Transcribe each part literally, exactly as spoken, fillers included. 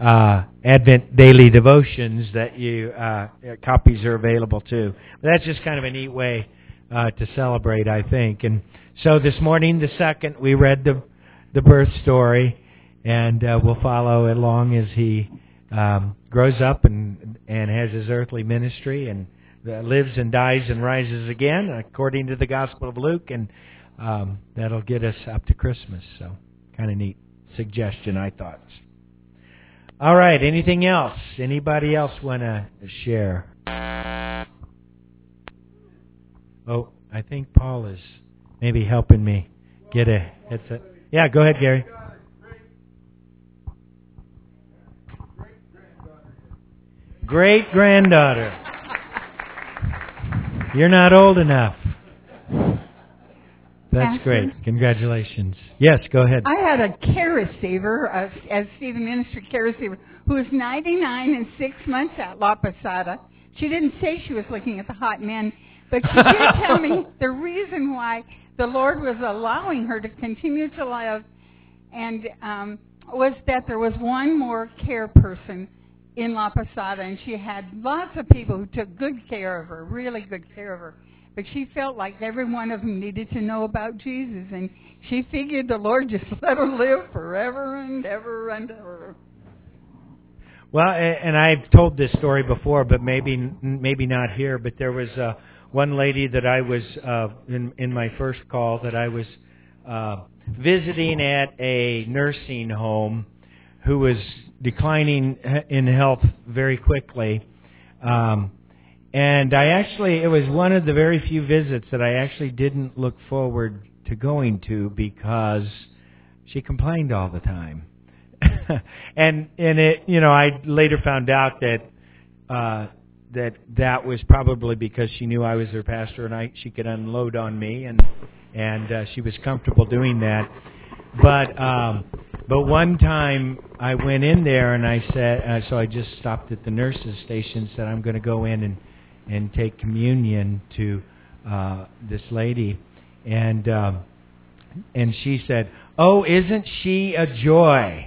uh, Advent daily devotions that you uh, copies are available too. But that's just kind of a neat way uh, to celebrate, I think. And so this morning, the second, we read the the birth story, and uh, we'll follow along as he um, grows up and and has his earthly ministry and uh, lives and dies and rises again, according to the Gospel of Luke, and um, that'll get us up to Christmas. So, kind of neat suggestion, I thought. All right, anything else? Anybody else want to share? Oh, I think Paul is maybe helping me get a headset. Yeah, go ahead, Gary. Great-granddaughter. You're not old enough. That's Pastor? great. Congratulations. Yes, go ahead. I had a care receiver, uh, as Stephen Ministry care receiver, who was ninety-nine and six months at La Posada. She didn't say she was looking at the hot men, but she did tell me the reason why the Lord was allowing her to continue to live, and um, was that there was one more care person in La Posada, and she had lots of people who took good care of her, really good care of her. But she felt like every one of them needed to know about Jesus, and she figured the Lord just let her live forever and ever and ever. Well, and I've told this story before, but maybe maybe not here. But there was uh, one lady that I was uh, in in my first call that I was uh, visiting at a nursing home, who was declining in health very quickly. Um, And I actually, it was one of the very few visits that I actually didn't look forward to going to because she complained all the time. and and it, you know, I later found out that uh, that that was probably because she knew I was her pastor and I she could unload on me, and and uh, she was comfortable doing that. But um, but one time I went in there and I said, uh, so I just stopped at the nurses' station, said I'm going to go in and. and take communion to uh, this lady, and um, and she said, "Oh, isn't she a joy?"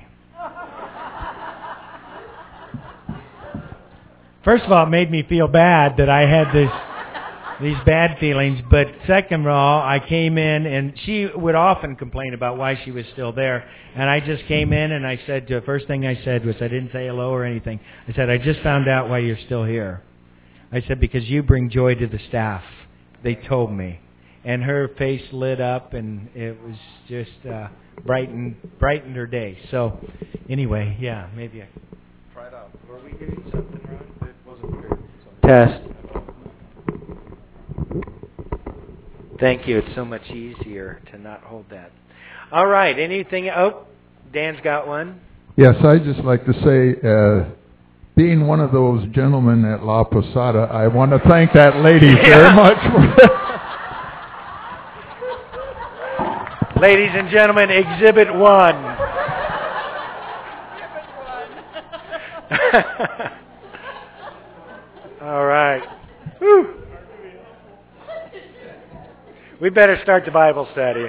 First of all, it made me feel bad that I had this these bad feelings, but second of all, I came in and she would often complain about why she was still there, and I just came in and I said, the first thing I said was, I didn't say hello or anything. I said, "I just found out why you're still here." I said, "Because you bring joy to the staff." They told me. And her face lit up, and it was just uh, brightened, brightened her day. So, anyway, yeah, maybe I... Try it out. Were we getting something wrong? It wasn't clear. Test. Thank you. It's so much easier to not hold that. All right, anything... Oh, Dan's got one. Yes, I'd just like to say... Uh, Being one of those gentlemen at La Posada, I want to thank that lady yeah. very much for that. Ladies and gentlemen, Exhibit one. All right. Whew. We better start the Bible study.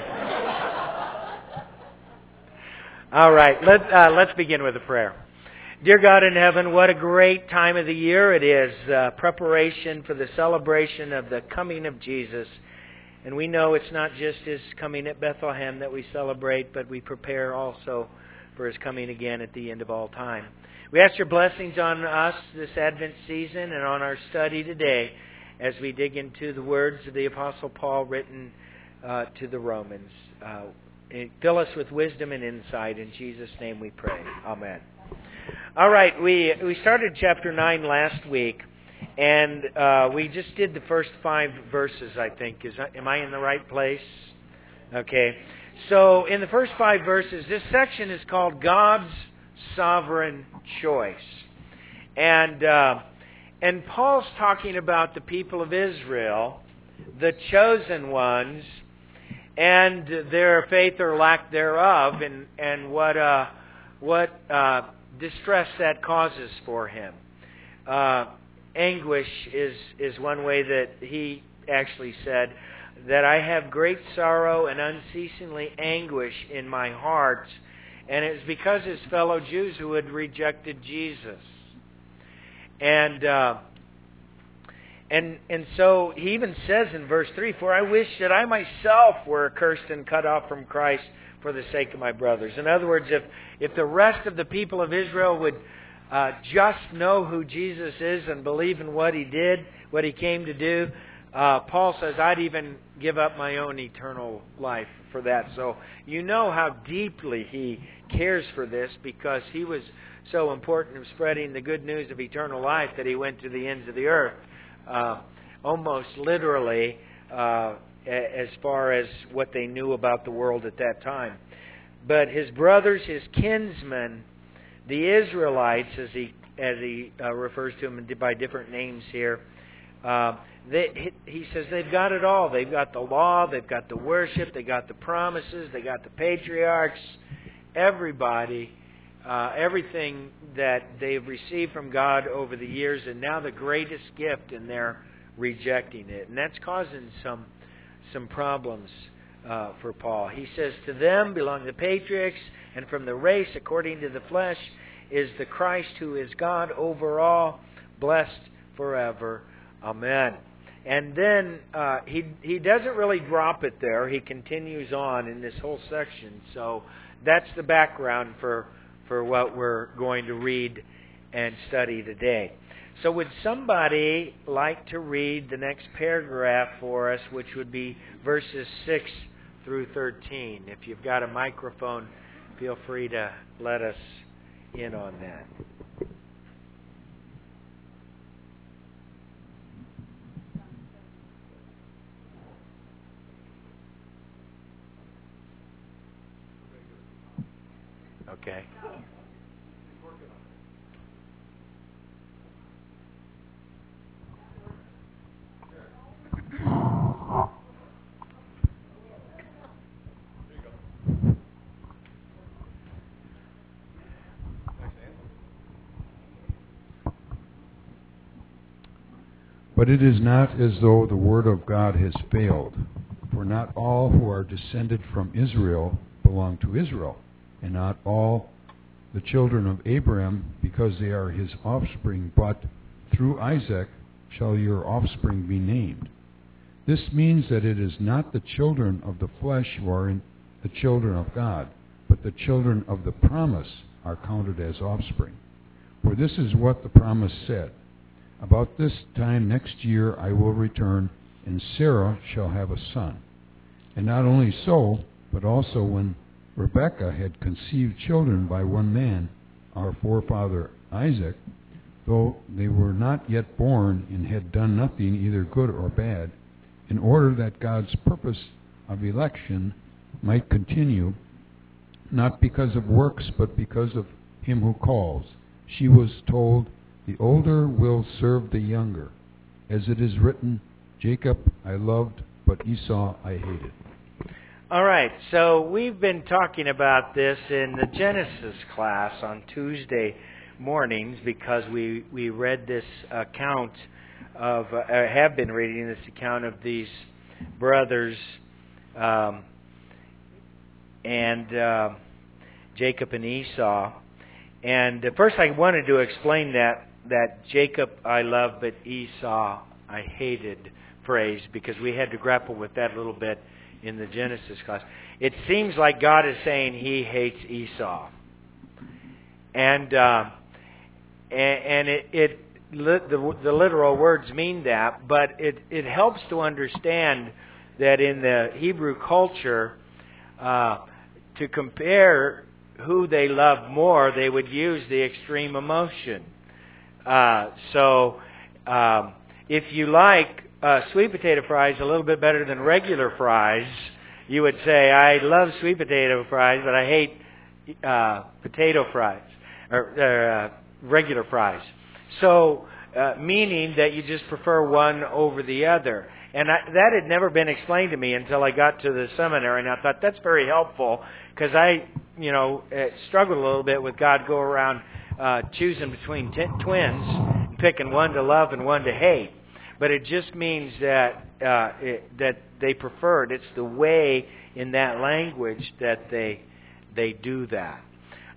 All right, let, uh, let's begin with a prayer. Dear God in heaven, what a great time of the year it is, uh, preparation for the celebration of the coming of Jesus. And we know it's not just His coming at Bethlehem that we celebrate, but we prepare also for His coming again at the end of all time. We ask your blessings on us this Advent season and on our study today as we dig into the words of the Apostle Paul written uh, to the Romans. Uh, fill us with wisdom and insight. In Jesus' name we pray. Amen. All right, we we started chapter nine last week, and uh, we just did the first five verses, I think. Is Am I in the right place? Okay. So in the first five verses, this section is called God's Sovereign Choice. And, uh, and Paul's talking about the people of Israel, the chosen ones, and their faith or lack thereof, and, and what... Uh, what uh, distress that causes for him. Uh, anguish is, is one way that he actually said, that I have great sorrow and unceasingly anguish in my heart, And it was because his fellow Jews who had rejected Jesus. And uh, and and so he even says in verse three, "For I wish that I myself were accursed and cut off from Christ for the sake of my brothers." In other words, if, if the rest of the people of Israel would uh, just know who Jesus is and believe in what He did, what He came to do, uh, Paul says, I'd even give up my own eternal life for that. So you know how deeply he cares for this, because he was so important in spreading the good news of eternal life that he went to the ends of the earth, uh, almost literally, uh, as far as what they knew about the world at that time. But his brothers, his kinsmen, the Israelites, as he as he uh, refers to them by different names here, uh, they, he says they've got it all. They've got the law, they've got the worship, they got the promises, they got the patriarchs, everybody, uh, everything that they've received from God over the years, and now the greatest gift, and they're rejecting it. And that's causing some some problems uh, for Paul. He says, to them belong the patriarchs, and from the race according to the flesh is the Christ, who is God over all, blessed forever. Amen. And then uh, he he doesn't really drop it there. He continues on in this whole section. So that's the background for for what we're going to read and study today. So would somebody like to read the next paragraph for us, which would be verses six through thirteen? If you've got a microphone, feel free to let us in on that. Okay. But it is not as though the word of God has failed, for not all who are descended from Israel belong to Israel, and not all the children of Abraham, because they are his offspring, but through Isaac shall your offspring be named. This means that it is not the children of the flesh who are in the children of God, but the children of the promise are counted as offspring. For this is what the promise said, about this time next year I will return, and Sarah shall have a son. And not only so, but also when Rebekah had conceived children by one man, our forefather Isaac, though they were not yet born and had done nothing either good or bad, in order that God's purpose of election might continue, not because of works, but because of him who calls. She was told, the older will serve the younger. As it is written, Jacob I loved, but Esau I hated. All right, so we've been talking about this in the Genesis class on Tuesday mornings, because we, we read this account of, uh, have been reading this account of these brothers, um, and uh, Jacob and Esau. And uh, first I wanted to explain that that Jacob I love, but Esau I hated phrase, because we had to grapple with that a little bit in the Genesis class. It seems like God is saying He hates Esau, and uh, and, and it, it the, the literal words mean that, but it it helps to understand that in the Hebrew culture, uh, to compare who they loved more, they would use the extreme emotion. Uh, so, um, if you like uh, sweet potato fries a little bit better than regular fries, you would say, I love sweet potato fries, but I hate uh, potato fries, or, or uh, regular fries. So, uh, meaning that you just prefer one over the other. And I, that had never been explained to me until I got to the seminary, and I thought that's very helpful, because I, you know, struggled a little bit with God go around Uh, choosing between t- twins, picking one to love and one to hate. But it just means that uh, it, that they preferred. It's the way in that language that they they do that.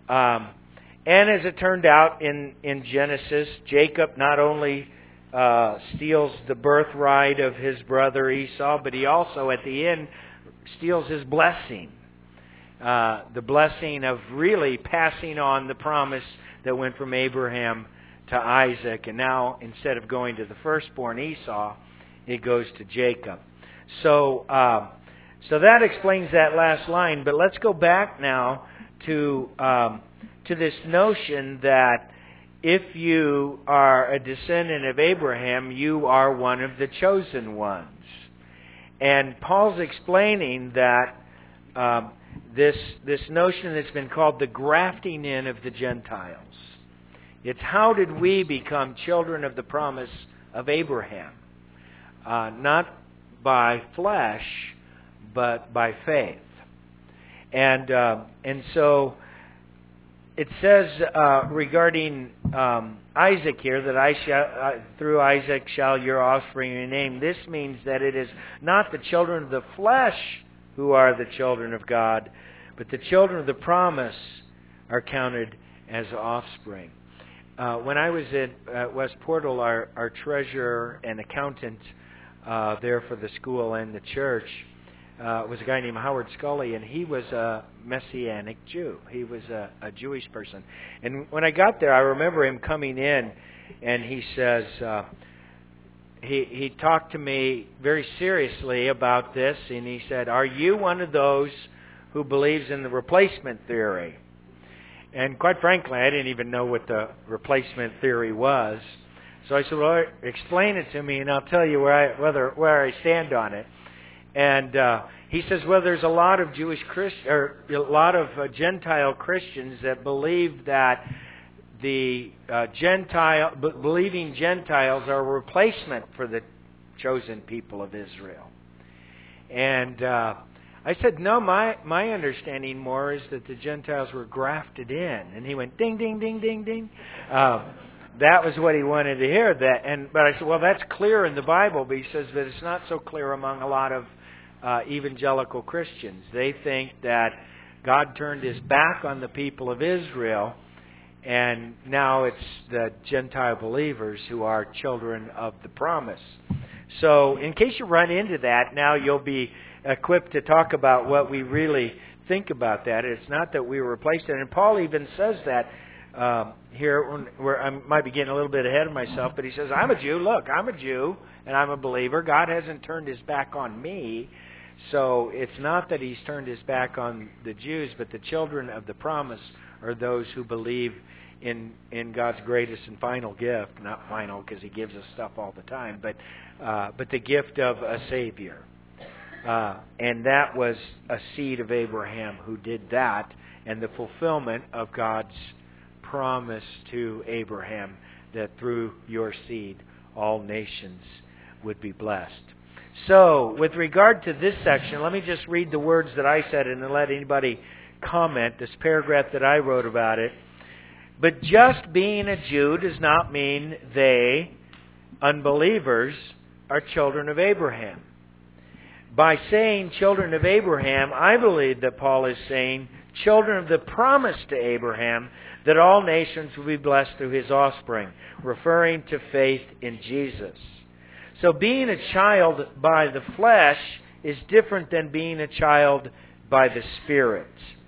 Um, and as it turned out in, in Genesis, Jacob not only uh, steals the birthright of his brother Esau, but he also at the end steals his blessing. Uh, the blessing of really passing on the promise that went from Abraham to Isaac. And now, instead of going to the firstborn Esau, it goes to Jacob. So, uh, so that explains that last line. But let's go back now to um, to this notion that if you are a descendant of Abraham, you are one of the chosen ones. And Paul's explaining that um, this this notion that's been called the grafting in of the Gentiles. It's how did we become children of the promise of Abraham? Uh, not by flesh, but by faith. And uh, and so it says uh, regarding um, Isaac here that I shall uh, through Isaac shall your offspring be named. This means that it is not the children of the flesh who are the children of God, but the children of the promise are counted as offspring. Uh, when I was at uh, West Portal, our, our treasurer and accountant uh, there for the school and the church uh, was a guy named Howard Scully, and he was a Messianic Jew. He was a, a Jewish person. And when I got there, I remember him coming in, and he says, uh, he, he talked to me very seriously about this, and he said, "Are you one of those who believes in the replacement theory?" And quite frankly, I didn't even know what the replacement theory was. So I said, "Well, explain it to me, and I'll tell you where I, whether where I stand on it." And uh, he says, "Well, there's a lot of Jewish Christ, or a lot of uh, Gentile Christians that believe that the uh, Gentile, b- believing Gentiles are a replacement for the chosen people of Israel." And uh, I said, "No, my, my understanding more is that the Gentiles were grafted in." And he went, ding, ding, ding, ding, ding. Um, that was what he wanted to hear. That, and But I said, "Well, that's clear in the Bible." But he says, "But it's not so clear among a lot of uh, evangelical Christians. They think that God turned His back on the people of Israel, and now it's the Gentile believers who are children of the promise." So in case you run into that, now you'll be equipped to talk about what we really think about that. It's not that we were replaced. And Paul even says that um, here, where I might be getting a little bit ahead of myself, but he says, "I'm a Jew. Look, I'm a Jew, and I'm a believer. God hasn't turned His back on me." So it's not that He's turned His back on the Jews, but the children of the promise are those who believe in in God's greatest and final gift. Not final, because He gives us stuff all the time, but uh, but the gift of a Savior. Uh, and that was a seed of Abraham who did that, and the fulfillment of God's promise to Abraham that through your seed all nations would be blessed. So, with regard to this section, let me just read the words that I said and then let anybody comment, this paragraph that I wrote about it. "But just being a Jew does not mean they, unbelievers, are children of Abraham. By saying children of Abraham, I believe that Paul is saying children of the promise to Abraham, that all nations will be blessed through his offspring, referring to faith in Jesus. So being a child by the flesh is different than being a child by the Spirit.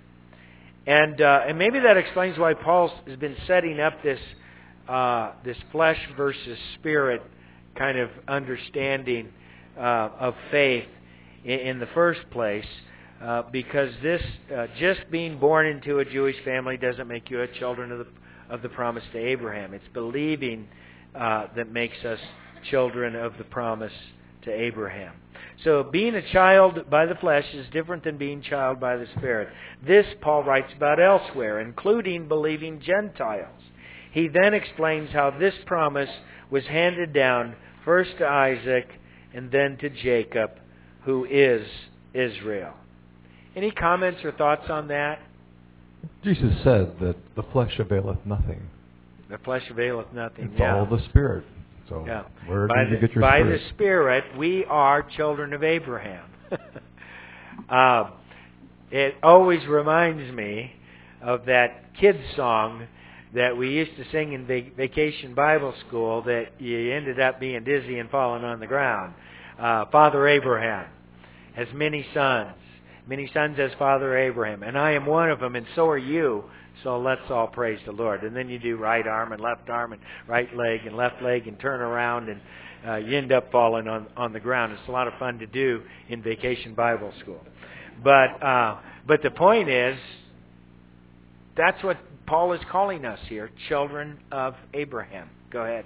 And uh, and maybe that explains why Paul has been setting up this uh, this flesh versus spirit kind of understanding uh, of faith in, in the first place, uh, because this uh, just being born into a Jewish family doesn't make you a children of the of the promise to Abraham. It's believing uh, that makes us children of the promise to Abraham. So being a child by the flesh is different than being a child by the Spirit. This Paul writes about elsewhere, including believing Gentiles. He then explains how this promise was handed down first to Isaac and then to Jacob, who is Israel. Any comments or thoughts on that? Jesus said that the flesh availeth nothing. The flesh availeth nothing. It's yeah. all the Spirit. So yeah. where by did you the, get your by Spirit? the Spirit, we are children of Abraham. uh, it always reminds me of that kids song that we used to sing in vac- vacation Bible school that you ended up being dizzy and falling on the ground. Uh, Father Abraham has many sons, many sons as Father Abraham, and I am one of them, and so are you. So let's all praise the Lord. And then you do right arm and left arm and right leg and left leg and turn around, and uh, you end up falling on, on the ground. It's a lot of fun to do in vacation Bible school. But uh, but the point is, that's what Paul is calling us here, children of Abraham. Go ahead.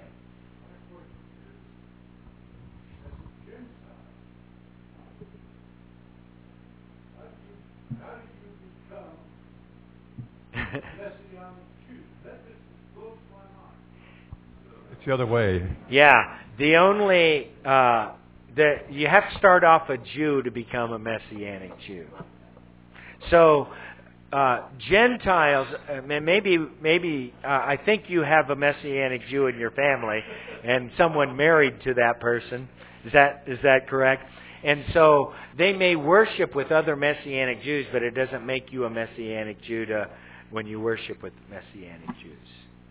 It's the other way. Yeah, the only uh, the you have to start off a Jew to become a Messianic Jew. So uh, Gentiles, uh, maybe maybe uh, I think you have a Messianic Jew in your family, and someone married to that person. Is that is that correct? And so they may worship with other Messianic Jews, but it doesn't make you a Messianic Jew to, when you worship with Messianic Jews.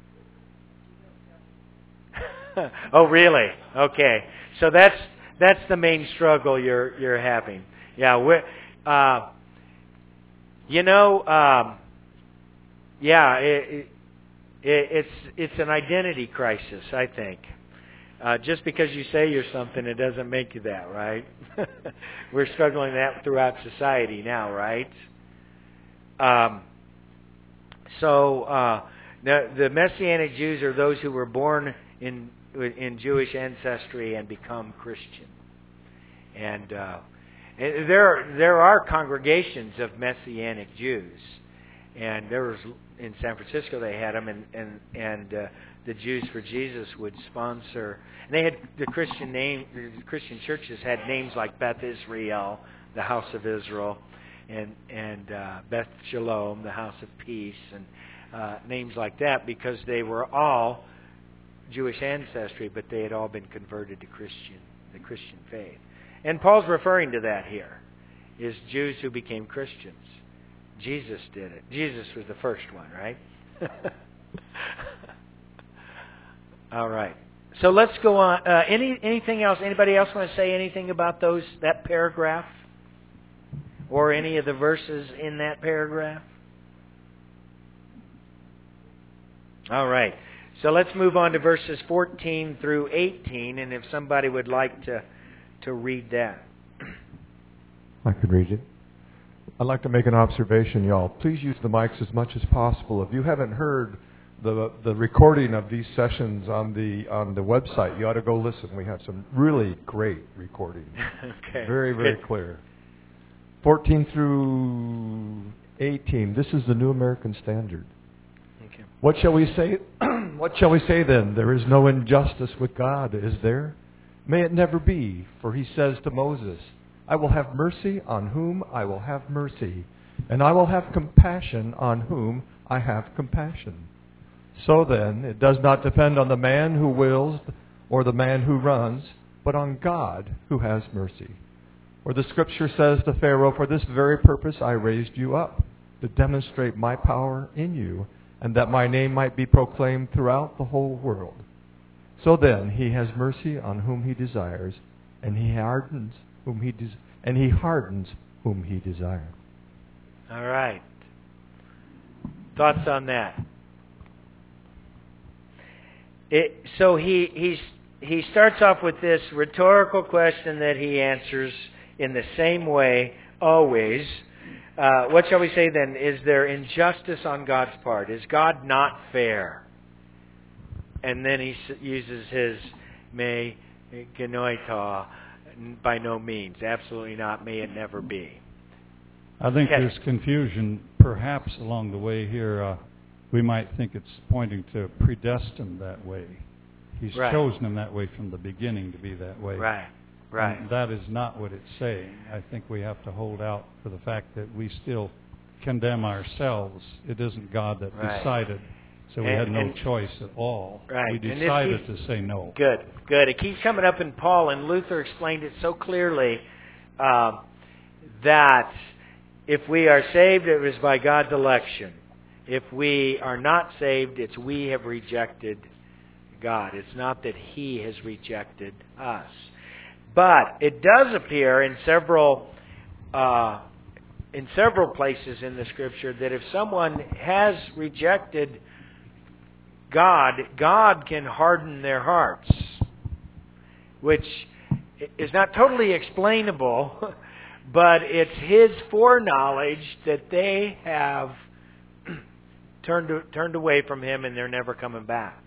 Oh, really? Okay. So that's that's the main struggle you're you're having. Yeah. We're, uh, you know. Um, yeah. It, it, it's it's an identity crisis, I think. Uh, just because you say you're something, it doesn't make you that, right? We're struggling that throughout society now, right? Um, so uh, the, the Messianic Jews are those who were born in in Jewish ancestry and become Christian. And uh, there there are congregations of Messianic Jews, and there was in San Francisco they had them, and and and uh, the Jews for Jesus would sponsor. And they had the Christian name. The Christian churches had names like Beth Israel, the House of Israel, and and uh, Beth Shalom, the House of Peace, and uh, names like that, because they were all Jewish ancestry, but they had all been converted to Christian, the Christian faith. And Paul's referring to that here, is Jews who became Christians. Jesus did it. Jesus was the first one, right? All right. So let's go on. Uh, any anything else? Anybody else want to say anything about those that paragraph, or any of the verses in that paragraph? All right. So let's move on to verses fourteen through eighteen, and if somebody would like to to read that. I could read it. I'd like to make an observation, y'all. Please use the mics as much as possible. If you haven't heard the the recording of these sessions on the on the website, you ought to go listen. We have some really great recordings. Okay. Very, very Good. clear. fourteen through eighteen. This is the New American Standard. Okay. What shall we say? What shall we say then? There is no injustice with God, is there? May it never be, for he says to Moses, I will have mercy on whom I will have mercy, and I will have compassion on whom I have compassion. So then, it does not depend on the man who wills or the man who runs, but on God who has mercy. For the Scripture says to Pharaoh, for this very purpose I raised you up, to demonstrate my power in you, and that my name might be proclaimed throughout the whole world. So then, he has mercy on whom he desires, and he hardens whom he des- and he hardens whom he desires. All right. Thoughts on that? It, so he he's, he starts off with this rhetorical question that he answers in the same way always. Uh, what shall we say then? Is there injustice on God's part? Is God not fair? And then he uses his me genoita, by no means, absolutely not, may it never be. I think Okay. there's confusion perhaps along the way here. Uh, we might think it's pointing to predestined that way. He's Right. chosen him that way from the beginning to be that way. Right, right. And that is not what it's saying. I think we have to hold out for the fact that we still condemn ourselves. It isn't God that Right. decided, so we And- had no and- choice at all. Right. We And this decided keeps- to say no. Good, good. It keeps coming up in Paul, and Luther explained it so clearly uh, that if we are saved, it was by God's election. If we are not saved, it's we have rejected God. It's not that He has rejected us. But it does appear in several uh, in several places in the Scripture that if someone has rejected God, God can harden their hearts, which is not totally explainable, but it's His foreknowledge that they have turned turned away from Him and they're never coming back.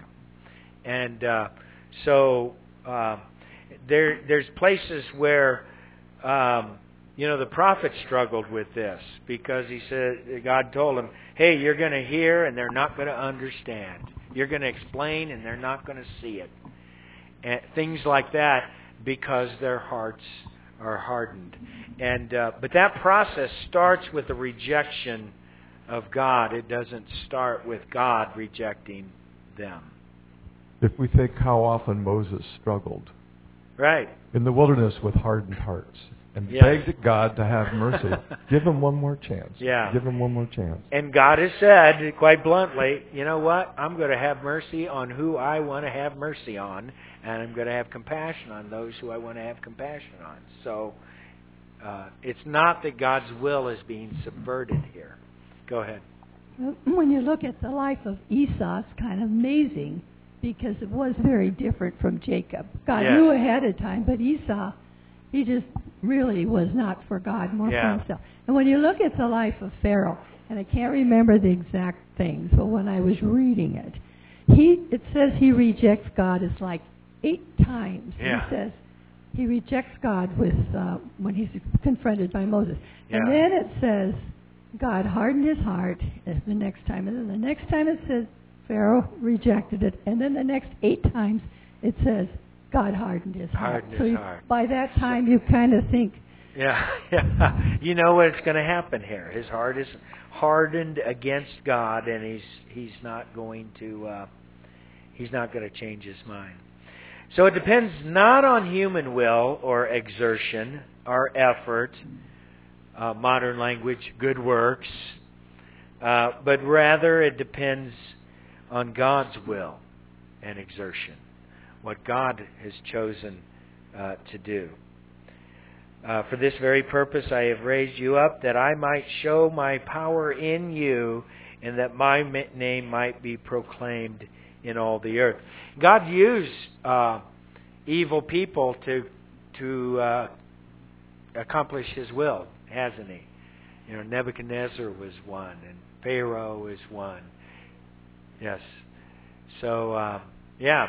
And uh, so uh, there there's places where um, you know the prophet struggled with this because he said God told him, "Hey, you're going to hear and they're not going to understand. You're going to explain and they're not going to see it." And things like that because their hearts are hardened. And uh, but that process starts with a rejection of God. It doesn't start with God rejecting them. If we think how often Moses struggled Right. in the wilderness with hardened hearts and Yes. begged God to have mercy, give him one more chance. Yeah. Give him one more chance. And God has said, quite bluntly, you know what? I'm going to have mercy on who I want to have mercy on, and I'm going to have compassion on those who I want to have compassion on. So uh, it's not that God's will is being subverted here. Go ahead. When you look at the life of Esau, it's kind of amazing because it was very different from Jacob. God Yes. knew ahead of time, but Esau, he just really was not for God, more Yeah. for himself. And when you look at the life of Pharaoh, and I can't remember the exact things, but when I was reading it, he it says he rejects God. It's like eight times. Yeah. He says he rejects God with uh, when he's confronted by Moses. And Yeah. then it says God hardened his heart the next time. And then the next time it says Pharaoh rejected it. And then the next eight times it says God hardened his heart. Hardened so his you, heart. by that time you kind of think, Yeah, yeah. You know what's going to happen here. His heart is hardened against God, and he's he's not going to uh, he's not going to change his mind. So it depends not on human will or exertion or effort, uh, modern language, good works, uh, but rather it depends on God's will and exertion, what God has chosen uh, to do. Uh, for this very purpose I have raised you up, that I might show my power in you, and that my name might be proclaimed in all the earth. God used uh, evil people to to uh, accomplish His will, hasn't He? You know, Nebuchadnezzar was one, and Pharaoh is one. Yes. So, uh, yeah.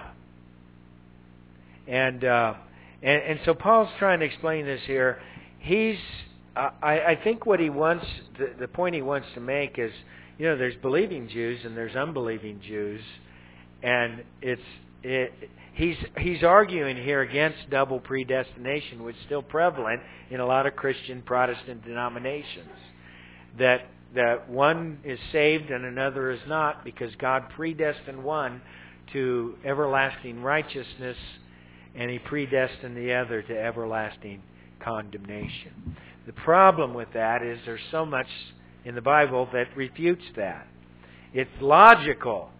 And, uh, and and so Paul's trying to explain this here. He's, uh, I, I think what he wants, the, the point he wants to make is, you know, there's believing Jews and there's unbelieving Jews, and it's it, he's he's arguing here against double predestination, which is still prevalent in a lot of Christian Protestant denominations. That that one is saved and another is not, because God predestined one to everlasting righteousness, and He predestined the other to everlasting condemnation. The problem with that is there's so much in the Bible that refutes that. It's logical,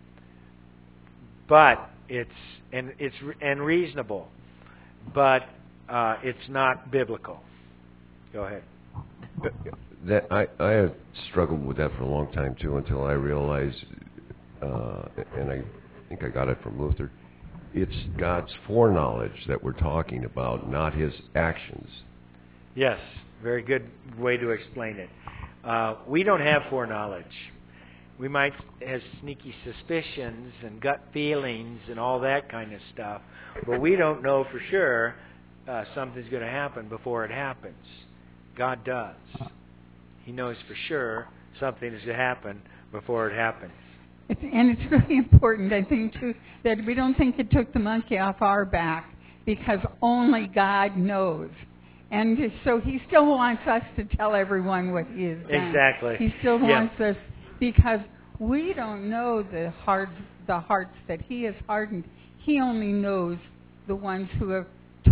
but it's and it's and reasonable, but uh, it's not biblical. Go ahead. That I, I have struggled with that for a long time too, until I realized, uh, and I think I got it from Luther, it's God's foreknowledge that we're talking about, not His actions. Yes, very good way to explain it. Uh, we don't have foreknowledge. We might have sneaky suspicions and gut feelings and all that kind of stuff, but we don't know for sure uh, something's going to happen before it happens. God does. He knows for sure something is going to happen before it happens. It's, and it's really important, I think, too, that we don't think it took the monkey off our back, because only God knows. And so He still wants us to tell everyone what He has done. Exactly. He still Yeah. wants us, because we don't know the hard, the hearts that He has hardened. He only knows the ones who have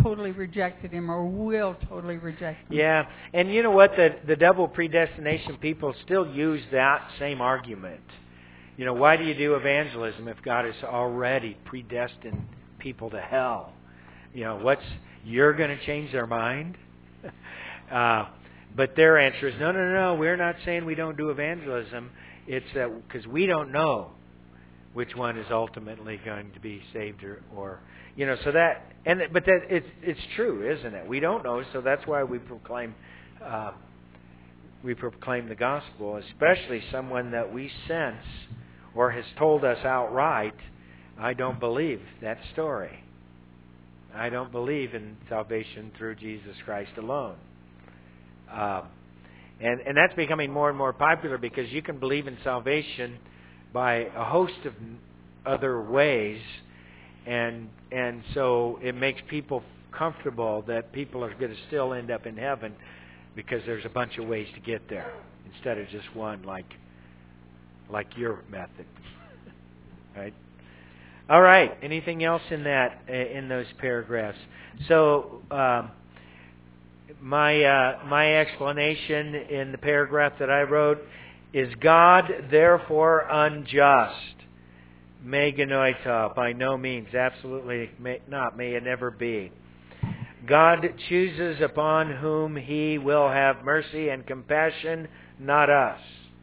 totally rejected him or will totally reject him. Yeah, and you know what? The the double predestination people still use that same argument. You know, why do you do evangelism if God has already predestined people to hell? You know, what's you're going to change their mind? uh, but their answer is no, no, no. We're not saying we don't do evangelism. It's that because we don't know which one is ultimately going to be saved or, or you know. So that and but that it's it's true, isn't it? We don't know, so that's why we proclaim uh, we proclaim the gospel, especially someone that we sense or has told us outright, I don't believe that story. I don't believe in salvation through Jesus Christ alone. Um, and, and that's becoming more and more popular because you can believe in salvation by a host of other ways. And, and so it makes people comfortable that people are going to still end up in heaven because there's a bunch of ways to get there instead of just one like like your method. Right? All right. Anything else in that in those paragraphs? So um, my uh, my explanation in the paragraph that I wrote is God therefore unjust? Me genoito, by no means, absolutely may not, may it never be. God chooses upon whom He will have mercy and compassion, not us.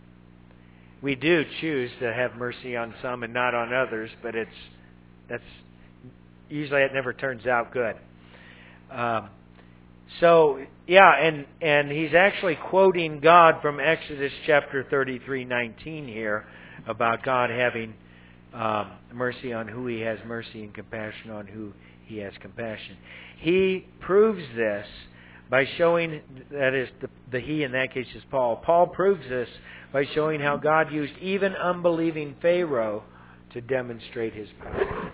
We do choose to have mercy on some and not on others, but it's that's usually it never turns out good. Um, so yeah, and and he's actually quoting God from Exodus chapter thirty-three nineteen here about God having um, mercy on who He has mercy and compassion on who He has compassion. He proves this by showing, that is, the, the he in that case is Paul. Paul proves this by showing how God used even unbelieving Pharaoh to demonstrate His power.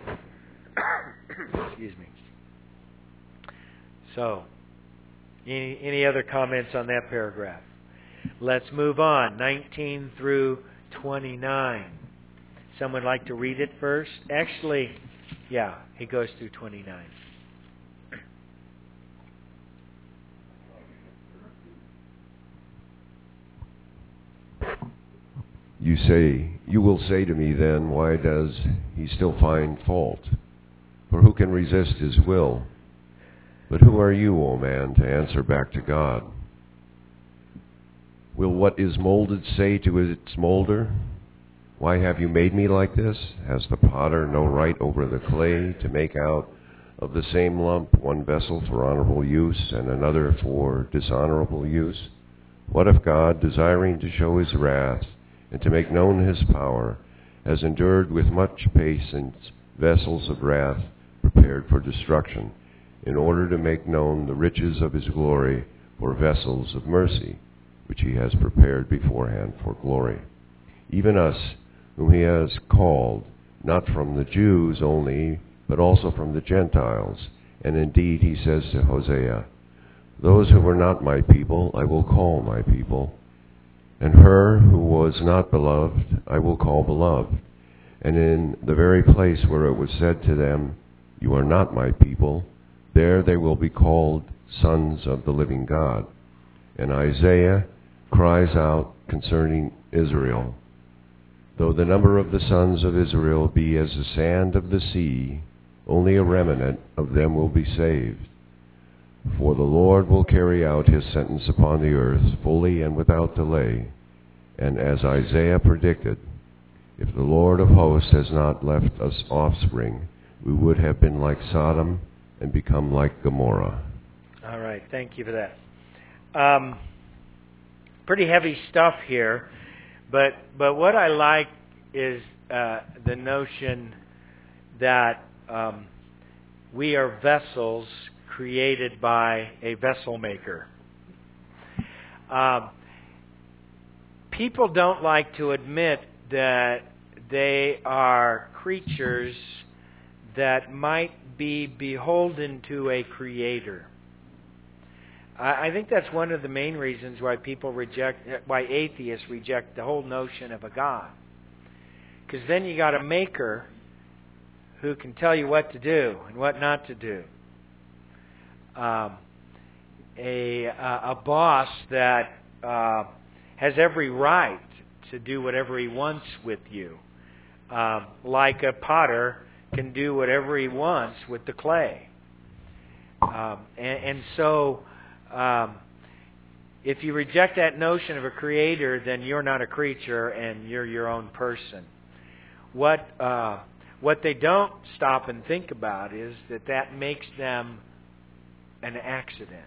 Excuse me. So, any, any other comments on that paragraph? Let's move on. nineteen through twenty-nine. Someone like to read it first? Actually, yeah, he goes through twenty-nine. You say, you will say to me then, why does he still find fault? For who can resist his will? But who are you, O man, to answer back to God? Will what is molded say to its molder, why have you made me like this? Has the potter no right over the clay to make out of the same lump one vessel for honorable use and another for dishonorable use? What if God, desiring to show His wrath and to make known His power, has endured with much patience vessels of wrath prepared for destruction, in order to make known the riches of His glory for vessels of mercy, which He has prepared beforehand for glory? Even us, whom He has called, not from the Jews only, but also from the Gentiles. And indeed, He says to Hosea, those who were not my people, I will call my people. And her who was not beloved, I will call beloved. And in the very place where it was said to them, you are not my people, there they will be called sons of the living God. And Isaiah cries out concerning Israel, though the number of the sons of Israel be as the sand of the sea, only a remnant of them will be saved. For the Lord will carry out His sentence upon the earth fully and without delay. And as Isaiah predicted, if the Lord of hosts has not left us offspring, we would have been like Sodom and become like Gomorrah. All right, thank you for that. Um, pretty heavy stuff here, but but what I like is uh, the notion that um, we are vessels created by a vessel maker. Um, people don't like to admit that they are creatures that might be beholden to a creator. I, I think that's one of the main reasons why people reject, why atheists reject the whole notion of a God. Because then you got a maker who can tell you what to do and what not to do. um, a a boss that uh, has every right to do whatever he wants with you, um, like a potter can do whatever he wants with the clay. Um, and, and so, um, if you reject that notion of a creator, then you're not a creature and you're your own person. What uh, what they don't stop and think about is that that makes them an accident.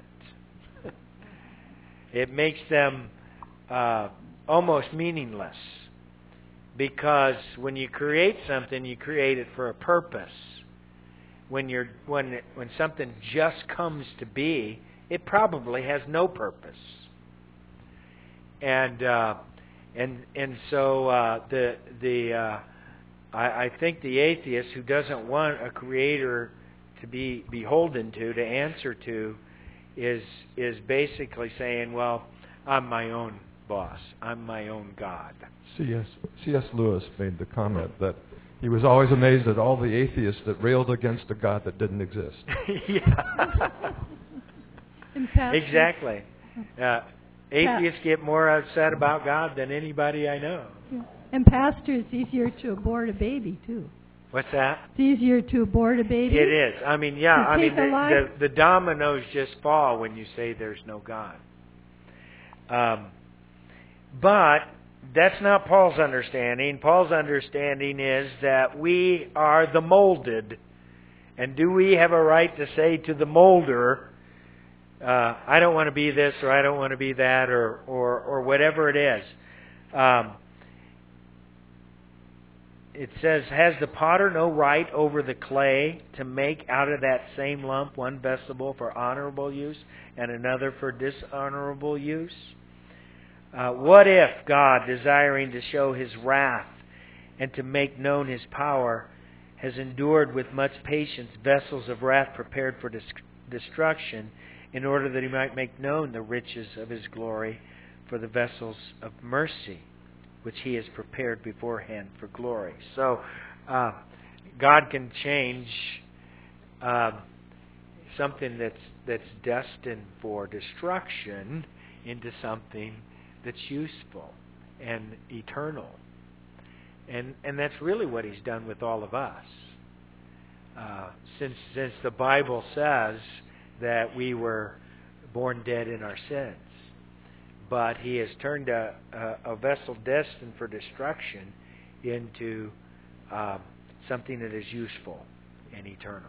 It makes them uh, almost meaningless, because when you create something, you create it for a purpose. When you're when when something just comes to be, it probably has no purpose. And uh, and and so uh, the the uh, I, I think the atheist who doesn't want a creator to be beholden to, to answer to, is is basically saying, well, I'm my own boss. I'm my own God. C S C S Lewis made the comment that he was always amazed at all the atheists that railed against a God that didn't exist. Yeah. Exactly. Uh, atheists get more upset about God than anybody I know. Yeah. And Pastor, it's easier to abort a baby, too. What's that? It's easier to abort a baby. It is. I mean, yeah. To I mean, take the, a life. the, the dominoes just fall when you say there's no God. Um, but that's not Paul's understanding. Paul's understanding is that we are the molded. And do we have a right to say to the molder, uh, I don't want to be this, or I don't want to be that, or or, or whatever it is. Um, it says, has the potter no right over the clay to make out of that same lump one vessel for honorable use and another for dishonorable use? Uh, what if God, desiring to show His wrath and to make known His power, has endured with much patience vessels of wrath prepared for dis- destruction, in order that He might make known the riches of His glory for the vessels of mercy, which He has prepared beforehand for glory. So, uh, God can change uh, something that's that's destined for destruction into something that's useful and eternal. And and that's really what He's done with all of us. Uh, since since the Bible says that we were born dead in our sins, but He has turned a, a, a vessel destined for destruction into um, something that is useful and eternal.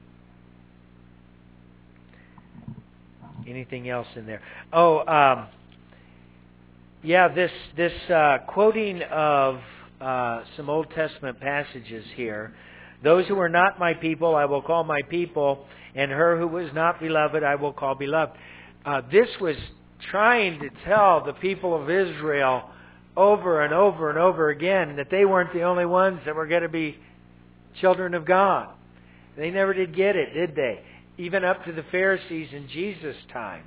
Anything else in there? Oh, um, yeah, this this uh, quoting of uh, some Old Testament passages here. Those who are not my people, I will call my people, and her who was not beloved, I will call beloved. Uh, this was trying to tell the people of Israel over and over and over again that they weren't the only ones that were going to be children of God. They never did get it, did they? Even up to the Pharisees in Jesus' time.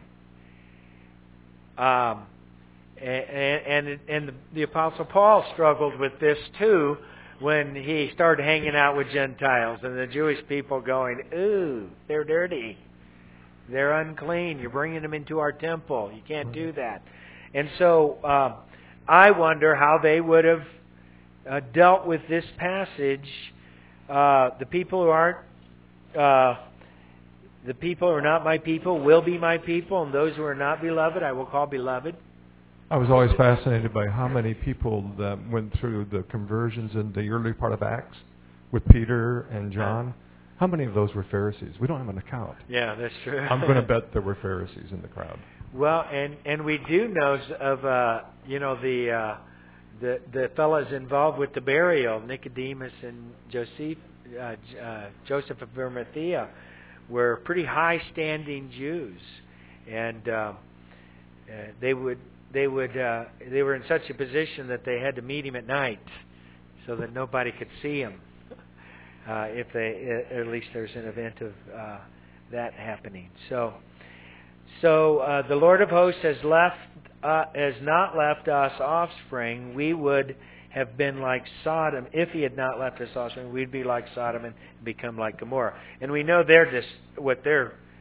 Um, and and, and the, the Apostle Paul struggled with this too, when he started hanging out with Gentiles and the Jewish people going, ooh, they're dirty. They're unclean. You're bringing them into our temple. You can't do that. And so uh, I wonder how they would have uh, dealt with this passage. Uh, the people who aren't, uh, the people who are not my people will be my people, and those who are not beloved I will call beloved. I was always fascinated by how many people that went through the conversions in the early part of Acts with Peter and John. How many of those were Pharisees? We don't have an account. Yeah, that's true. I'm going to bet there were Pharisees in the crowd. Well, and, and we do know of uh, you know the uh, the the fellows involved with the burial, Nicodemus and Joseph uh, uh, Joseph of Arimathea, were pretty high-standing Jews, and uh, uh, they would they would uh, they were in such a position that they had to meet him at night, so that nobody could see him. Uh, if they, at least there's an event of uh, that happening. So, so uh, the Lord of hosts has left, uh, has not left us offspring. We would have been like Sodom. If He had not left us offspring, we'd be like Sodom and become like Gomorrah. And we know they're just what they're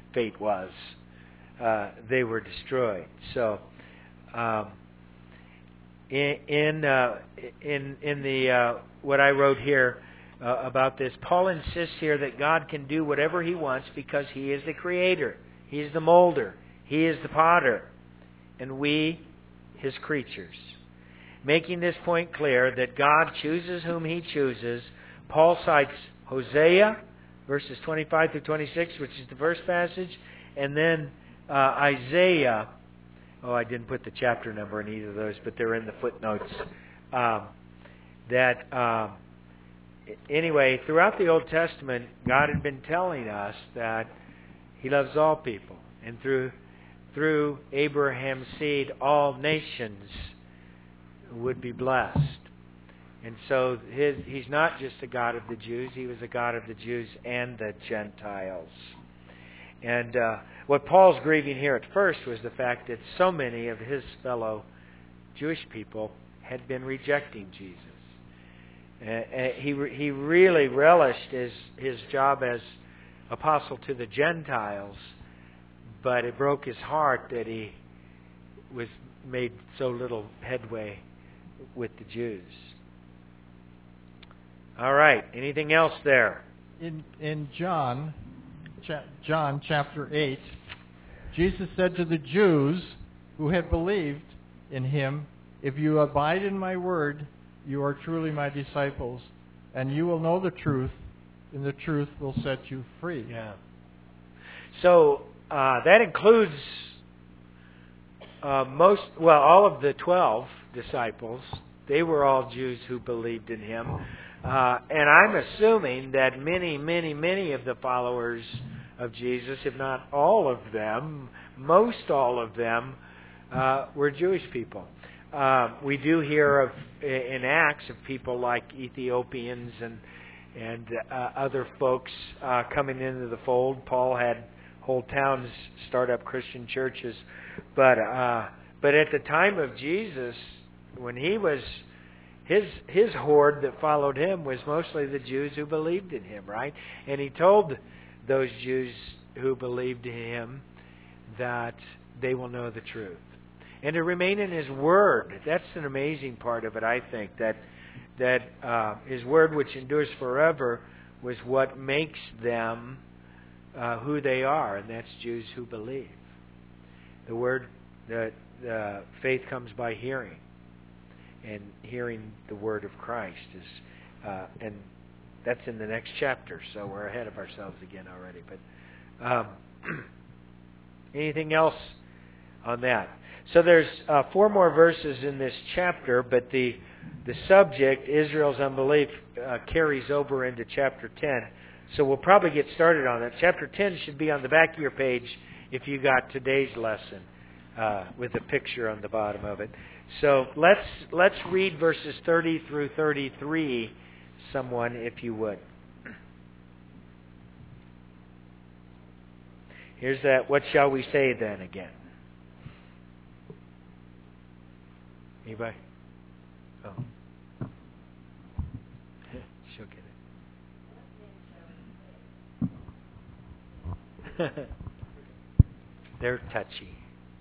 fate was. Uh, they were destroyed. So, um, in in uh, in, in the uh, what I wrote here uh, about this, Paul insists here that God can do whatever He wants because He is the Creator. He is the molder. He is the potter, and we, His creatures. Making this point clear that God chooses whom He chooses, Paul cites Hosea, verses twenty-five through twenty-six, which is the first passage, and then uh, Isaiah. Oh, I didn't put the chapter number in either of those, but they're in the footnotes. Um, that um, anyway, throughout the Old Testament, God had been telling us that He loves all people, and through through Abraham's seed, all nations would be blessed. And so his, He's not just a God of the Jews, He was a God of the Jews and the Gentiles. And uh, what Paul's grieving here at first was the fact that so many of his fellow Jewish people had been rejecting Jesus. Uh, he he really relished his, his job as apostle to the Gentiles, but it broke his heart that he was made so little headway with the Jews. All right. Anything else there? In in John, cha- John chapter eight, Jesus said to the Jews who had believed in Him, "If you abide in my word, you are truly my disciples, and you will know the truth, and the truth will set you free." Yeah. So uh, that includes uh, most, well, all of the twelve disciples. They were all Jews who believed in Him. Uh, and I'm assuming that many, many, many of the followers of Jesus, if not all of them, most all of them, uh, were Jewish people. Uh, we do hear of in Acts of people like Ethiopians and and uh, other folks uh, coming into the fold. Paul had whole towns start up Christian churches, but uh, but at the time of Jesus, when he was his his horde that followed him was mostly the Jews who believed in him, right? And he told those Jews who believed in him that they will know the truth. And to remain in His Word. That's an amazing part of it, I think. That that uh, His Word, which endures forever, was what makes them uh, who they are, and that's Jews who believe. The Word, the, the faith comes by hearing, and hearing the Word of Christ is, uh, and that's in the next chapter. So we're ahead of ourselves again already. But um, anything else on that? So there's uh, four more verses in this chapter, but the the subject, Israel's unbelief, uh, carries over into chapter ten. So we'll probably get started on that. Chapter ten should be on the back of your page if you got today's lesson uh, with a picture on the bottom of it. So let's let's read verses thirty through thirty-three, someone, if you would. Here's that. What shall we say then again? Anybody? Oh. She'll get it. They're touchy.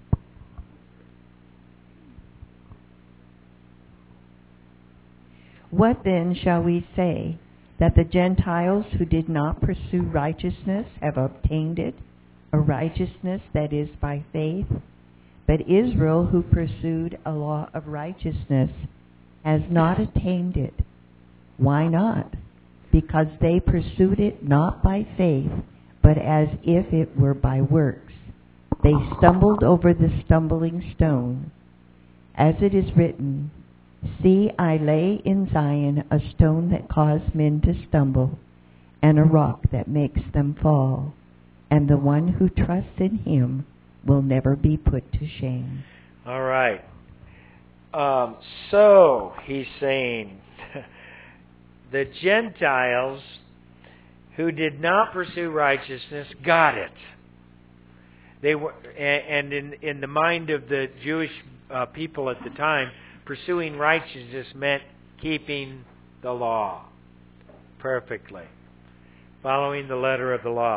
What then shall we say? That the Gentiles who did not pursue righteousness have obtained it, a righteousness that is by faith? But Israel, who pursued a law of righteousness, has not attained it. Why not? Because they pursued it not by faith, but as if it were by works. They stumbled over the stumbling stone. As it is written, "See, I lay in Zion a stone that caused men to stumble, and a rock that makes them fall. And the one who trusts in Him will never be put to shame." All right. Um, so, he's saying, the Gentiles who did not pursue righteousness got it. They were, and in, in the mind of the Jewish uh, people at the time, pursuing righteousness meant keeping the law perfectly, following the letter of the law.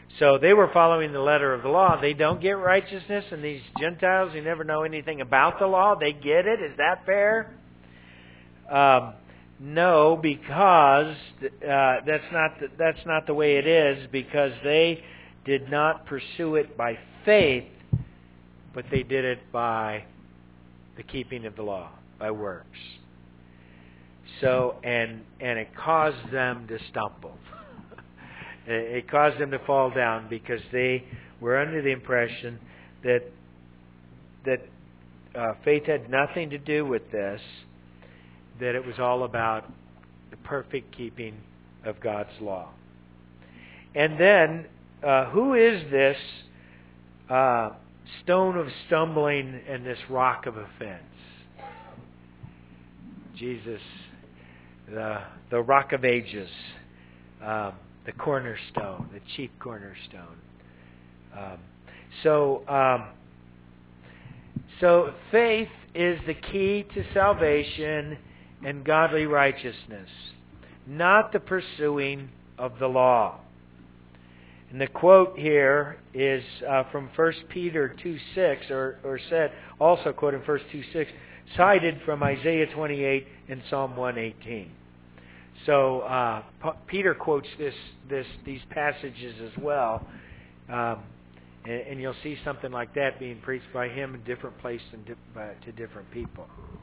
So they were following the letter of the law. They don't get righteousness, and these Gentiles who never know anything about the law, they get it. Is that fair? Um, no, because uh, that's not the, that's not the way it is. Because they did not pursue it by faith, but they did it by the keeping of the law, by works. So and and it caused them to stumble. It caused them to fall down because they were under the impression that that uh, faith had nothing to do with this, that it was all about the perfect keeping of God's law. And then, uh, who is this uh, stone of stumbling and this rock of offense? Jesus, the, the rock of ages. Um, The cornerstone, the chief cornerstone. Um, so, um, so faith is the key to salvation and godly righteousness, not the pursuing of the law. And the quote here is uh, from First Peter two six, or, or said, also quoted in First two six, cited from Isaiah twenty-eight and Psalm one eighteen. So uh, P- Peter quotes this, this, these passages as well, um, and, and you'll see something like that being preached by him in different places and di- uh, to different people.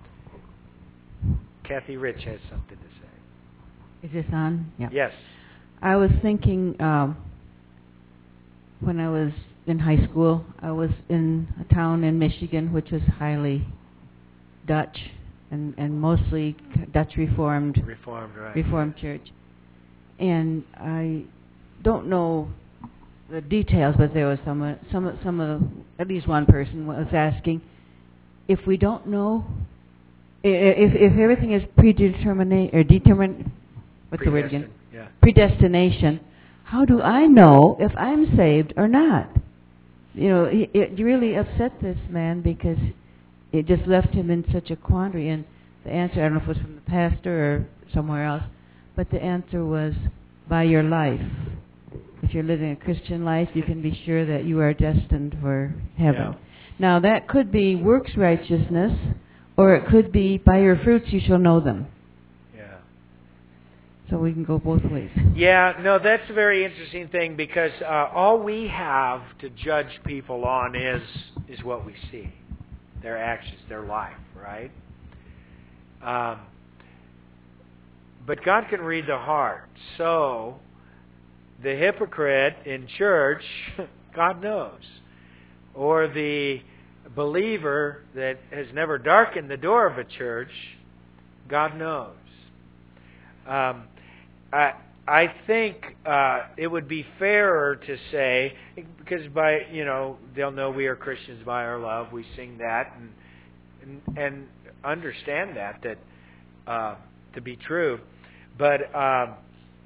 Kathy Rich has something to say. Is this on? Yeah. Yes. I was thinking um, when I was in high school, I was in a town in Michigan which was highly Dutch. And, and mostly Dutch Reformed, Reformed, right. Reformed Church. And I don't know the details, but there was some, some, some of, at least one person was asking, if we don't know, if, if everything is predetermined, or determined, what's the word again? Yeah. Predestination, how do I know if I'm saved or not? You know, it, it really upset this man because it just left him in such a quandary. And the answer, I don't know if it was from the pastor or somewhere else, but the answer was by your life. If you're living a Christian life, you can be sure that you are destined for heaven. Yeah. Now, that could be works righteousness, or it could be by your fruits you shall know them. Yeah. So we can go both ways. Yeah, no, that's a very interesting thing because uh, all we have to judge people on is is what we see. Their actions, their life, right? Um, but God can read the heart. So, the hypocrite in church, God knows. Or the believer that has never darkened the door of a church, God knows. Um, I, I think uh, it would be fairer to say, because by you know they'll know we are Christians by our love. We sing that and and, and understand that that uh, to be true, but um,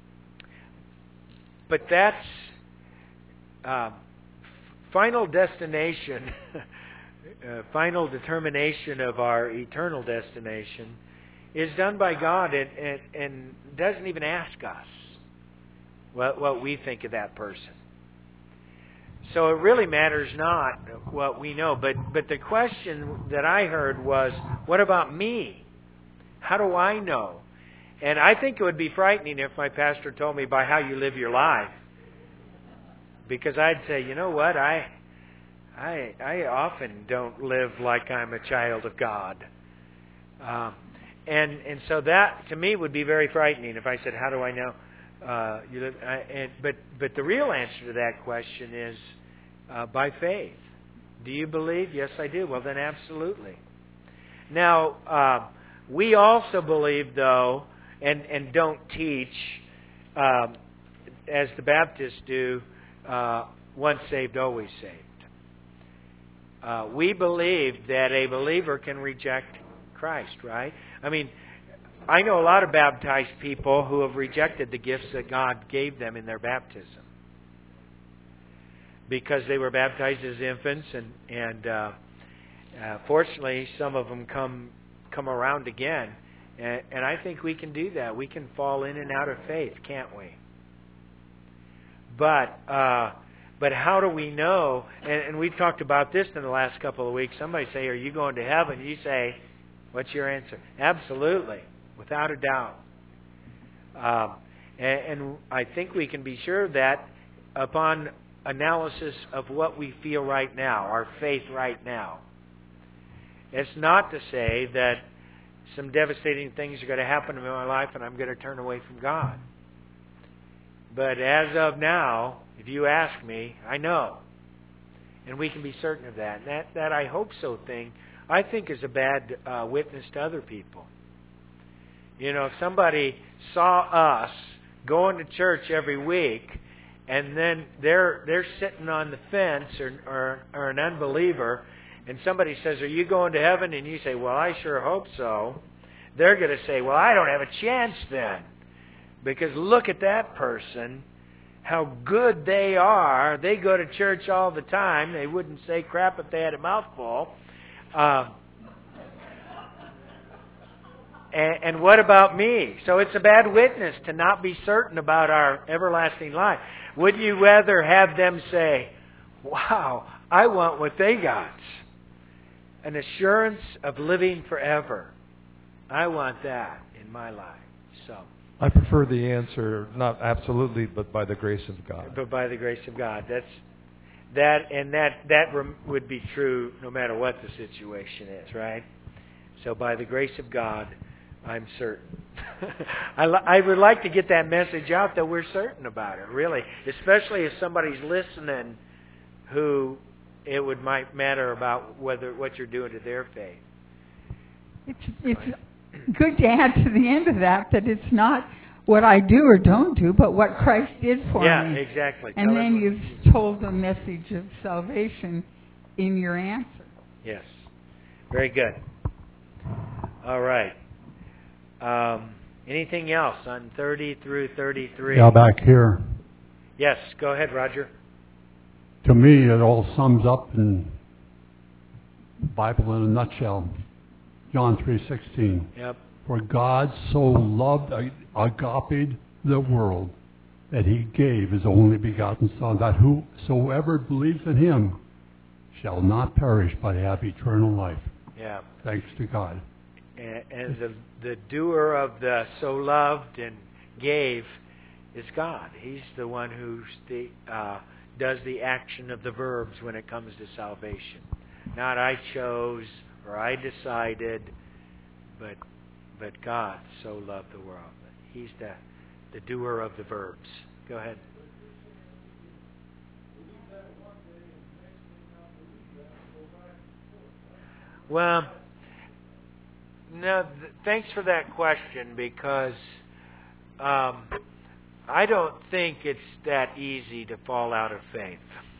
but that's uh, final destination, uh, final determination of our eternal destination is done by God and, and, and doesn't even ask us what, what we think of that person. So it really matters not what we know. But, but the question that I heard was, what about me? How do I know? And I think it would be frightening if my pastor told me by how you live your life. Because I'd say, you know what, I, I, I often don't live like I'm a child of God. Um, and and so that, to me, would be very frightening if I said, how do I know? Uh, you live, I, and, but, but the real answer to that question is uh, by faith. Do you believe? Yes, I do. Well, then absolutely. Now, uh, we also believe, though, and, and don't teach, um, as the Baptists do, uh, once saved, always saved. Uh, we believe that a believer can reject Christ, right? I mean, I know a lot of baptized people who have rejected the gifts that God gave them in their baptism because they were baptized as infants, and and uh, uh, fortunately, some of them come come around again, and, and I think we can do that. We can fall in and out of faith, can't we? But uh, But how do we know? And, and we've talked about this in the last couple of weeks. Somebody say, are you going to heaven? You say, what's your answer? Absolutely, without a doubt. Um, and, and I think we can be sure of that upon analysis of what we feel right now, our faith right now. It's not to say that some devastating things are going to happen in my life and I'm going to turn away from God. But as of now, if you ask me, I know. And we can be certain of that. And that, that I hope so thing, I think, is a bad uh, witness to other people. You know, if somebody saw us going to church every week and then they're they're sitting on the fence or, or, or an unbeliever, and somebody says, are you going to heaven? And you say, well, I sure hope so. They're going to say, well, I don't have a chance then. Because look at that person, how good they are. They go to church all the time. They wouldn't say crap if they had a mouthful. Uh, and, and what about me? So it's a bad witness to not be certain about our everlasting life. Would you rather have them say, wow, I want what they got? An assurance of living forever. I want that in my life. So I prefer the answer, not absolutely, but by the grace of God. But by the grace of God. That's that, and that that rem- would be true no matter what the situation is, right? So by the grace of God, I'm certain. I, li- I would like to get that message out that we're certain about it, really, especially if somebody's listening who it would might matter about whether what you're doing to their faith. It's it's good to add to the end of that that it's not what I do or don't do, but what Christ did for yeah, me. Yeah, exactly. And Tell then everyone. you've told the message of salvation in your answer. Yes. Very good. All right. Um, anything else on thirty through thirty-three? Yeah, back here. Yes, go ahead, Roger. To me, it all sums up in the Bible in a nutshell. John three sixteen. Yep. For God so loved, agape the world, that He gave His only begotten Son, that whosoever believes in Him shall not perish but have eternal life. Yeah. Thanks to God. And, and the the doer of the so loved and gave is God. He's the one who's the uh, does the action of the verbs when it comes to salvation. Not I chose or I decided, but but God so loved the world. He's the the doer of the verbs. Go ahead. Well, no. Th- thanks for that question, because um, I don't think it's that easy to fall out of faith.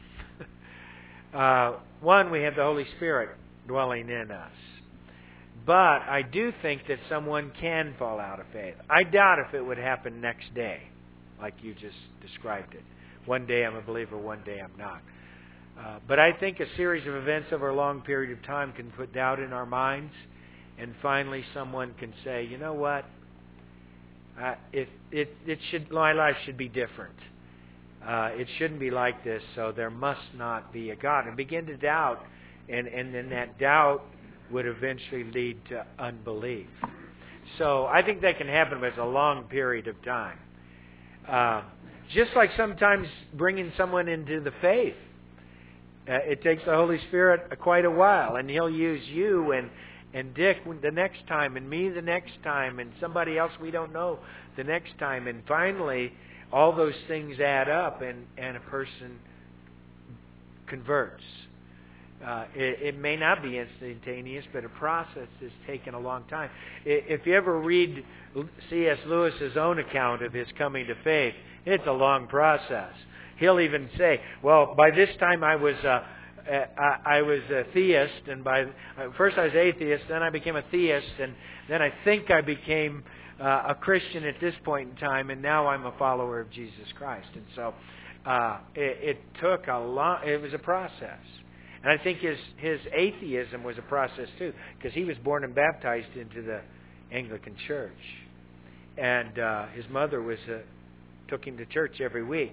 uh, one, we have the Holy Spirit dwelling in us. But I do think that someone can fall out of faith. I doubt if it would happen next day, like you just described it. One day I'm a believer, one day I'm not. Uh, but I think a series of events over a long period of time can put doubt in our minds, and finally someone can say, you know what, uh, it, it, it should, my life should be different. Uh, it shouldn't be like this, so there must not be a God. And begin to doubt, and, and then that doubt would eventually lead to unbelief. So I think that can happen, but it's a long period of time. Uh, just like sometimes bringing someone into the faith. Uh, it takes the Holy Spirit quite a while, and He'll use you and, and Dick the next time, and me the next time, and somebody else we don't know the next time. And finally, all those things add up, and, and a person converts. Uh, it, it may not be instantaneous, but a process has taken a long time. If you ever read C S Lewis's own account of his coming to faith, it's a long process. He'll even say, well, by this time I was uh, I, I was a theist, and by first I was atheist, then I became a theist, and then I think I became uh, a Christian at this point in time, and now I'm a follower of Jesus Christ. And so uh, it, it took a long, it was a process. And I think his, his atheism was a process too, because he was born and baptized into the Anglican Church. And uh, his mother was uh, took him to church every week.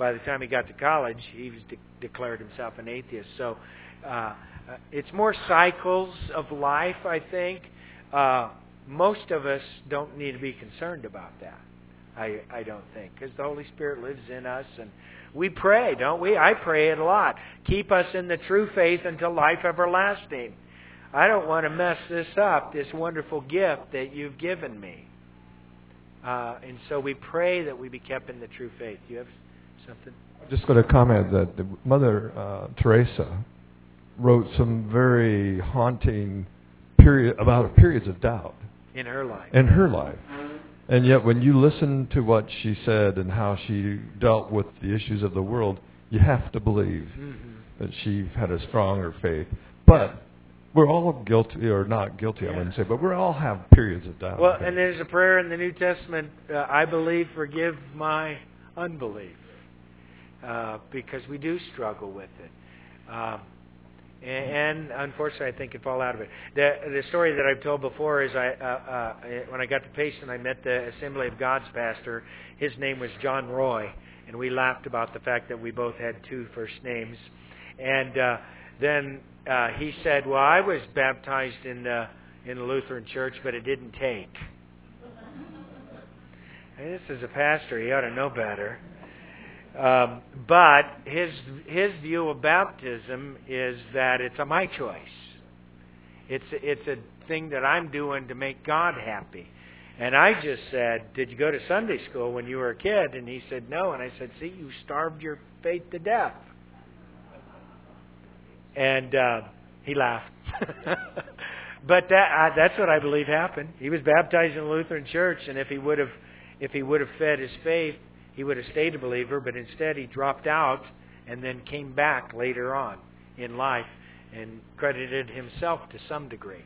by the time he got to college, he was de- declared himself an atheist. So uh, it's more cycles of life, I think. Uh, most of us don't need to be concerned about that. I, I don't think, because the Holy Spirit lives in us, and we pray, don't we? I pray it a lot. Keep us in the true faith until life everlasting. I don't want to mess this up, this wonderful gift that you've given me. Uh, and so we pray that we be kept in the true faith. Do you have something? I'm just going to comment that the Mother uh, Teresa wrote some very haunting period about periods of doubt in her life. In her life. And yet when you listen to what she said and how she dealt with the issues of the world, you have to believe mm-hmm. that she had a stronger faith. But we're all guilty, or not guilty, yeah. I wouldn't say, but we all have periods of doubt. Well, and there's a prayer in the New Testament, uh, I believe, forgive my unbelief. Uh, because we do struggle with it. Um, And, and unfortunately, I think it fall out of it. The the story that I've told before is I uh, uh, when I got to Payson, I met the Assembly of God's pastor. His name was John Roy, and we laughed about the fact that we both had two first names. And uh, then uh, he said, "Well, I was baptized in uh, in the Lutheran Church, but it didn't take." And this is a pastor; he ought to know better. Um, but his his view of baptism is that it's a my choice. It's it's a thing that I'm doing to make God happy. And I just said, "Did you go to Sunday school when you were a kid?" And he said, "No." And I said, "See, you starved your faith to death." And uh, he laughed. But that uh, that's what I believe happened. He was baptized in the Lutheran Church, and if he would have if he would have fed his faith, he would have stayed a believer, but instead he dropped out and then came back later on in life and credited himself to some degree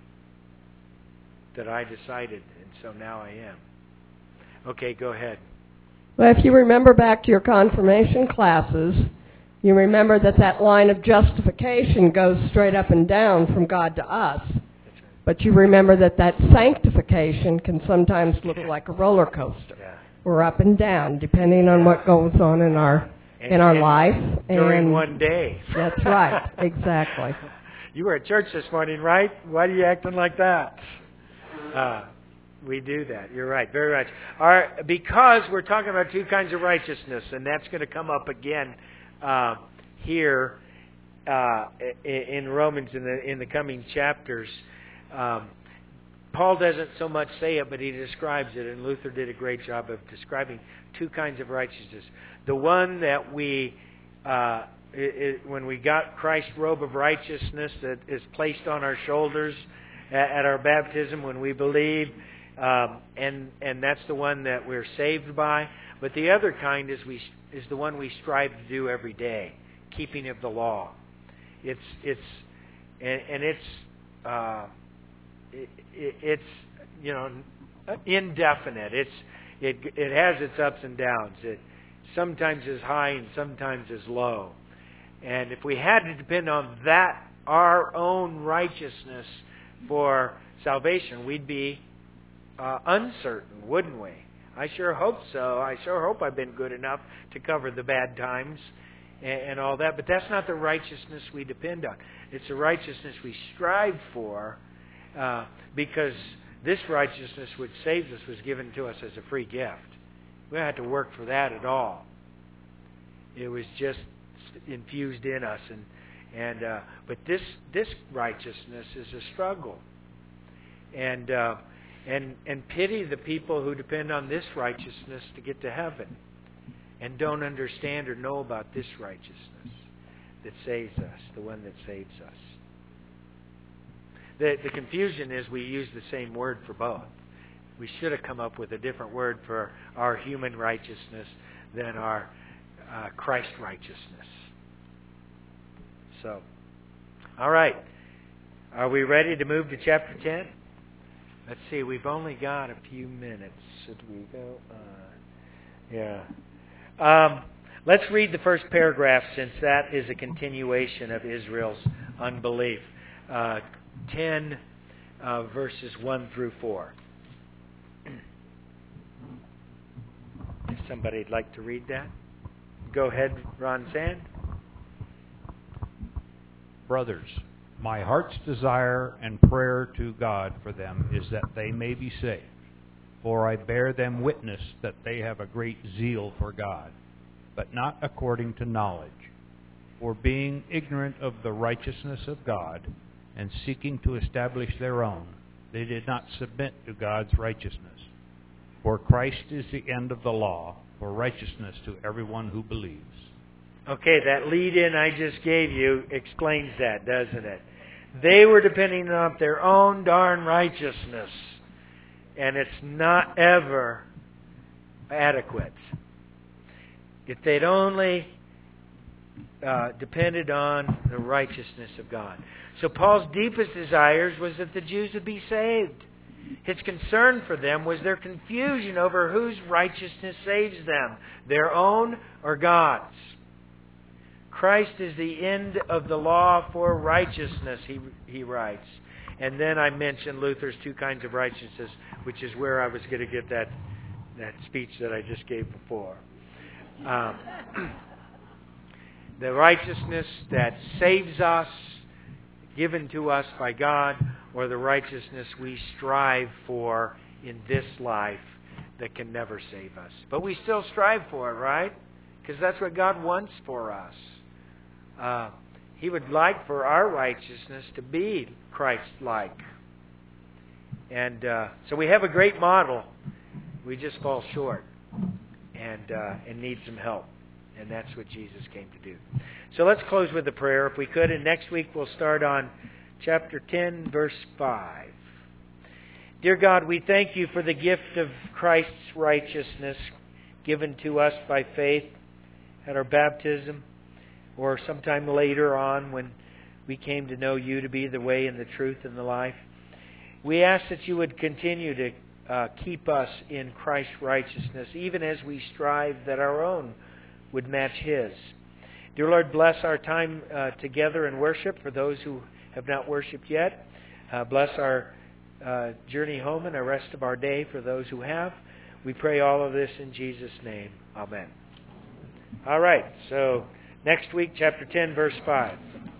that I decided, and so now I am. Okay, go ahead. Well, if you remember back to your confirmation classes, you remember that that line of justification goes straight up and down from God to us. But you remember that that sanctification can sometimes look like a roller coaster. Yeah. We're up and down, depending on what goes on in our and, in our and life. During and one day. That's right, exactly. You were at church this morning, right? Why are you acting like that? Uh, we do that. You're right, very right. Our, because we're talking about two kinds of righteousness, and that's going to come up again uh, here uh, in Romans in the in the coming chapters. Um, Paul doesn't so much say it, but he describes it, and Luther did a great job of describing two kinds of righteousness. The one that we, uh, it, it, when we got Christ's robe of righteousness that is placed on our shoulders at, at our baptism when we believe, um, and and that's the one that we're saved by. But the other kind is we is the one we strive to do every day, keeping of the law. It's it's and, and it's. Uh, It's, you know, indefinite. It's it it has its ups and downs. It sometimes is high and sometimes is low. And if we had to depend on that, our own righteousness for salvation, we'd be uh, uncertain, wouldn't we? I sure hope so. I sure hope I've been good enough to cover the bad times and, and all that. But that's not the righteousness we depend on. It's the righteousness we strive for. Uh, because this righteousness which saves us was given to us as a free gift. We don't have to work for that at all. It was just infused in us, and and uh, but this this righteousness is a struggle. And uh, and and pity the people who depend on this righteousness to get to heaven, and don't understand or know about this righteousness that saves us, the one that saves us. The, the confusion is we use the same word for both. We should have come up with a different word for our human righteousness than our uh, Christ righteousness. So, all right. Are we ready to move to chapter ten? Let's see. We've only got a few minutes. Should we go? Uh, yeah. Um, let's read the first paragraph, since that is a continuation of Israel's unbelief. Uh, ten uh, verses one through four. If somebody'd like to read that, Go ahead, Ron Sand. Brothers, my heart's desire and prayer to God for them is that they may be saved. For I bear them witness that they have a great zeal for God, but not according to knowledge. For being ignorant of the righteousness of God, and seeking to establish their own, they did not submit to God's righteousness. For Christ is the end of the law, for righteousness to everyone who believes. Okay, that lead-in I just gave you explains that, doesn't it? They were depending on their own darn righteousness. And it's not ever adequate. If they'd only uh, depended on the righteousness of God. So Paul's deepest desires was that the Jews would be saved. His concern for them was their confusion over whose righteousness saves them, their own or God's. Christ is the end of the law for righteousness, he, he writes. And then I mentioned Luther's two kinds of righteousness, which is where I was going to get that, that speech that I just gave before. Um, the righteousness that saves us, given to us by God, or the righteousness we strive for in this life that can never save us. But we still strive for it, right? Because that's what God wants for us. Uh, He would like for our righteousness to be Christ-like. And uh, so we have a great model. We just fall short and uh, and need some help. And that's what Jesus came to do. So let's close with a prayer if we could. And next week we'll start on chapter ten, verse five. Dear God, we thank you for the gift of Christ's righteousness given to us by faith at our baptism, or sometime later on when we came to know you to be the way and the truth and the life. We ask that you would continue to uh, keep us in Christ's righteousness, even as we strive that our own would match His. Dear Lord, bless our time uh, together in worship for those who have not worshipped yet. Uh, bless our uh, journey home and the rest of our day for those who have. We pray all of this in Jesus' name. Amen. All right, so next week, chapter ten, verse five.